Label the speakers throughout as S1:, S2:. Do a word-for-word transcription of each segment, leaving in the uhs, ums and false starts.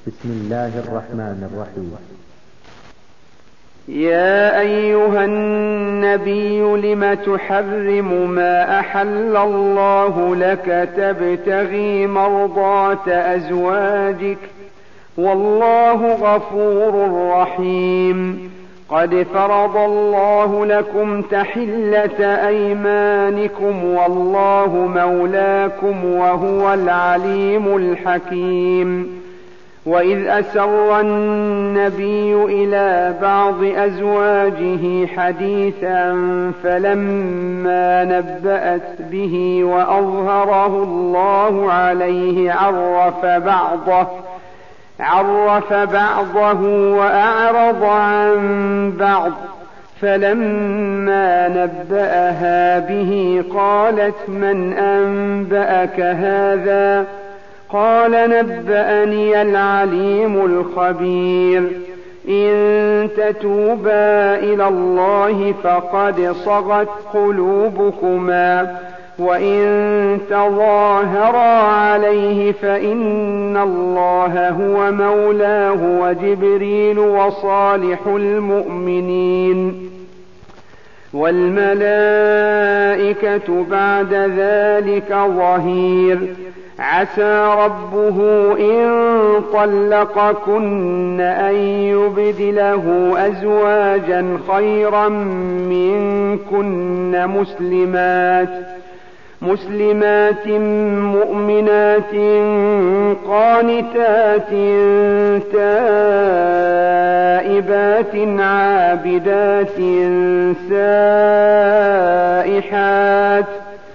S1: بسم الله الرحمن الرحيم.
S2: يا أيها النبي لم تحرم ما أحل الله لك تبتغي مرضات أزواجك والله غفور رحيم. قد فرض الله لكم تحلة أيمانكم والله مولاكم وهو العليم الحكيم. وإذ أسر النبي إلى بعض أزواجه حديثا فلما نبأت به وأظهره الله عليه عرف بعضه عرف بعضه وأعرض عن بعض، فلما نبأها به قالت من أنبأك هذا؟ قال نبأني العليم الخبير. إن تتوبا إلى الله فقد صغت قلوبكما وإن تظاهرا عليه فإن الله هو مولاه وجبريل وصالح المؤمنين والملائكة بعد ذلك ظهير. عسى ربه إن طلقكن أن يبدله أزواجا خيرا منكن مسلمات مسلمات مؤمنات قانتات تائبات عابدات سائحات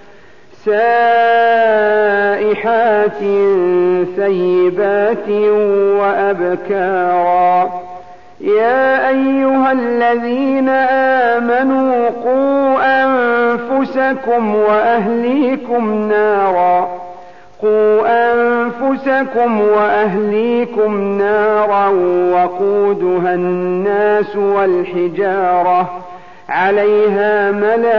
S2: سائحات ثيبات وأبكارا. يا أيها الذين آمنوا قوا أنفسكم وأهليكم نارا قوا أنفسكم وأهليكم نارا وقودها الناس والحجارة عليها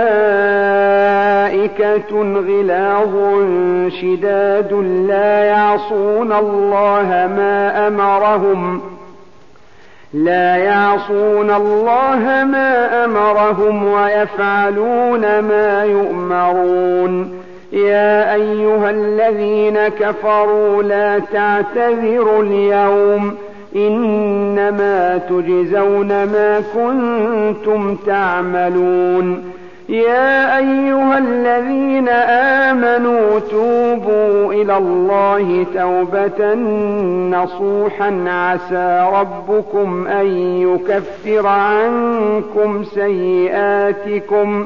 S2: ملائكة غلاظ شداد لا يعصون الله ما أمرهم لا يعصون الله ما أمرهم ويفعلون ما يؤمرون. يا أيها الذين كفروا لا تعتذروا اليوم إنما تجزون ما كنتم تعملون. يا أيها الذين آمنوا توبوا إلى الله توبة نصوحا عسى ربكم أن يكفر عنكم سيئاتكم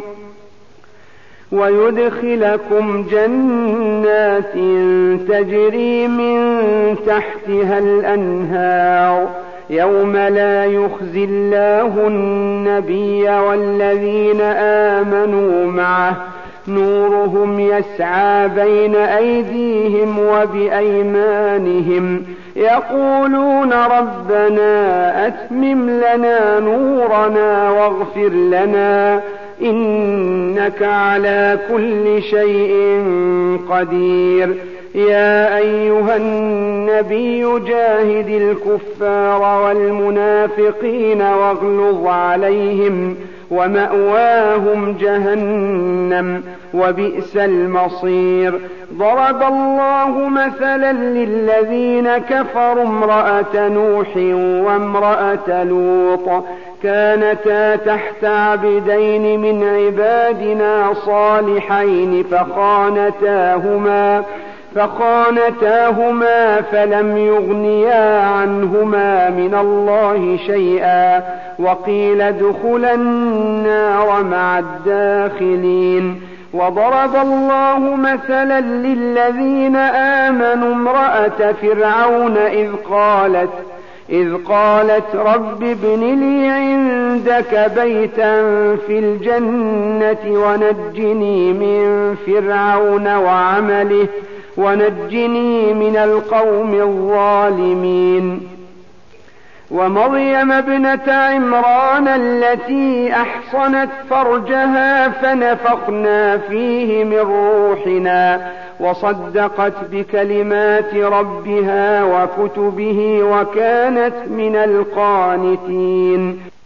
S2: ويدخلكم جنات تجري من تحتها الأنهار يوم لا يخزي الله النبي والذين آمنوا معه نورهم يسعى بين أيديهم وبأيمانهم يقولون ربنا أتمم لنا نورنا واغفر لنا إنك على كل شيء قدير. يا أيها النبي جاهد الكفار والمنافقين واغلظ عليهم ومأواهم جهنم وبئس المصير. ضرب الله مثلا للذين كفروا امرأة نوح وامرأة لوط كانتا تحت عبدين من عبادنا صالحين فخانتاهما فخانتاهما فلم يغنيا عنهما من الله شيئا وقيل ادخلا النار مع الداخلين. وضرب الله مثلا للذين آمنوا امرأة فرعون إذ قالت إذ قالت رب ابن لي عندك بيتا في الجنة ونجني من فرعون وعمله ونجني من القوم الظالمين. ومريم ابنة عمران التي أحصنت فرجها فنفخنا فيه من روحنا وصدقت بكلمات ربها وكتبه وكانت من القانتين.